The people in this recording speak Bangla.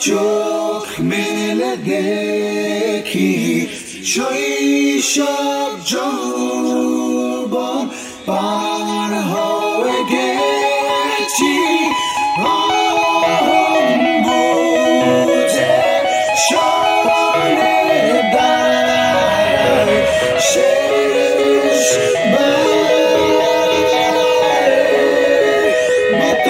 চোখ মেলে দেখি শৈশব যৌবন পার হয়ে গেছি বুঝে সরে দাঁড়ায় শেষবারের মতো